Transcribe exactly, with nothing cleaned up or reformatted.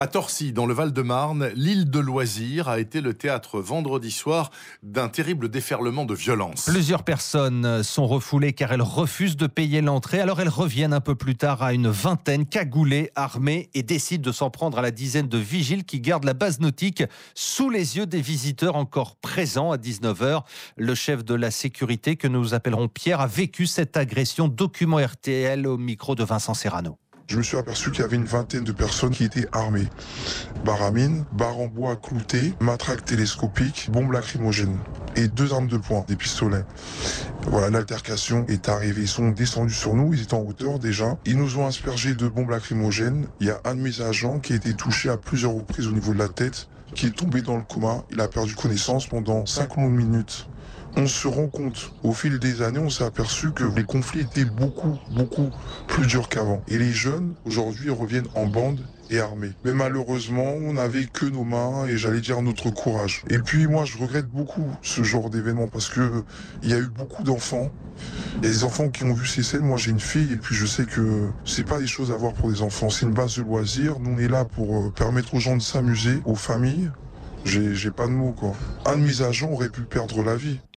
À Torcy, dans le Val-de-Marne, l'île de loisirs a été le théâtre vendredi soir d'un terrible déferlement de violence. Plusieurs personnes sont refoulées car elles refusent de payer l'entrée. Alors elles reviennent un peu plus tard à une vingtaine, cagoulées, armées, et décident de s'en prendre à la dizaine de vigiles qui gardent la base nautique sous les yeux des visiteurs encore présents à dix-neuf heures. Le chef de la sécurité, que nous appellerons Pierre, a vécu cette agression. Document R T L au micro de Vincent Serrano. Je me suis aperçu qu'il y avait une vingtaine de personnes qui étaient armées. Baramine, barre en bois clouté, matraque télescopique, bombe lacrymogène et deux armes de poing, des pistolets. Voilà, l'altercation est arrivée. Ils sont descendus sur nous, ils étaient en hauteur déjà. Ils nous ont aspergé de bombes lacrymogènes. Il y a un de mes agents qui a été touché à plusieurs reprises au niveau de la tête, qui est tombé dans le coma. Il a perdu connaissance pendant cinq longues minutes. On se rend compte, au fil des années, on s'est aperçu que les conflits étaient beaucoup, beaucoup plus durs qu'avant. Et les jeunes, aujourd'hui, reviennent en bande et armés. Mais malheureusement, on n'avait que nos mains et j'allais dire notre courage. Et puis moi, je regrette beaucoup ce genre d'événement parce que il y a eu beaucoup d'enfants. Il y a des enfants qui ont vu ces scènes. Moi, j'ai une fille et puis je sais que c'est pas des choses à voir pour les enfants. C'est une base de loisirs. Nous, on est là pour permettre aux gens de s'amuser, aux familles. J'ai, j'ai pas de mots, quoi. Un de mes agents aurait pu perdre la vie.